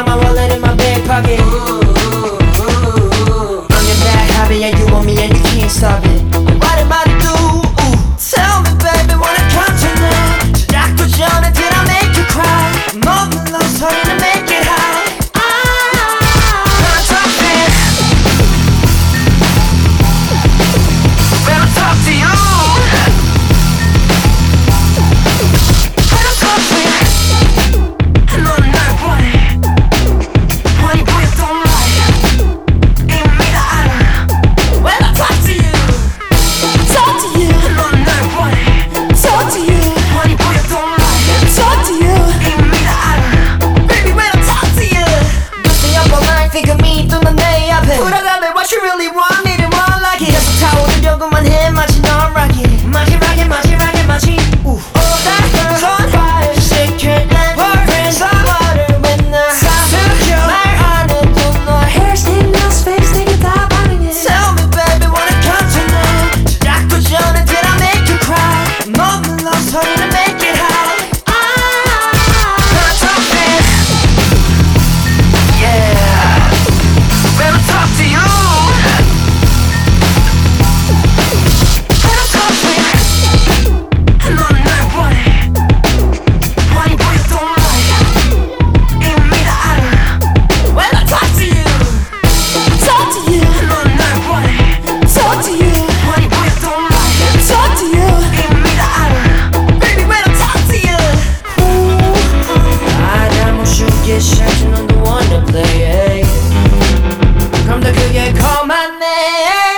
got my wallet in my back pocket. I'm your bad habit, yeah, you want me and you can't stop it. What am I to do? Tell me baby, wanna come tonight? 시작도 전에 did I make you cry? 먹는 love 소리는 make it high. What you really want, need it more like it. 계속 타오르려고만 해 마치 넌 rocket. 마치 rocket, 마치 rocket, 마치 that girl on fire. Shake it and burn somebody when the 사수겨 말 안 해도 너 hairstyle, nails, face 되게 다 반응해. Tell me baby, wanna come tonight? 시작도 전에 did I make you cry? 먹는 love 소리는 make it high. I'm the good, yeah, call my name.